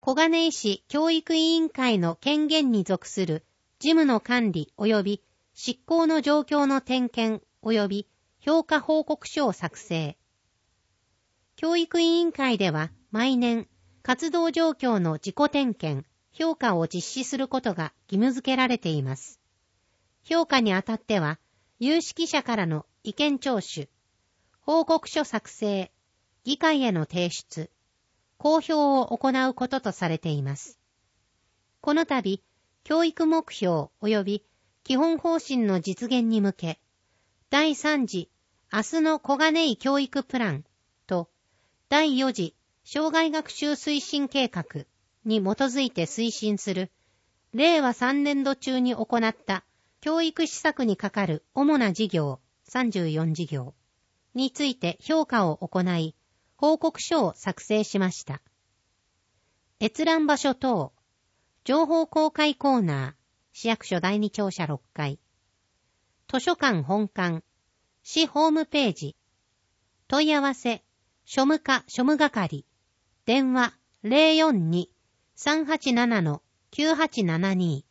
小金井市教育委員会の権限に属する事務の管理及び執行の状況の点検及び評価報告書を作成。教育委員会では毎年活動状況の自己点検、評価を実施することが義務付けられています。評価にあたっては、有識者からの意見聴取、報告書作成、議会への提出、公表を行うこととされています。この度、教育目標及び基本方針の実現に向け、第3次明日の小金井教育プランと第4次生涯学習推進計画に基づいて推進する令和3年度中に行った教育施策に係る主な事業34事業について評価を行い、報告書を作成しました。閲覧場所等、情報公開コーナー、市役所第2庁舎6階、図書館本館、市ホームページ、問い合わせ、庶務課庶務係、電話 042-387-9872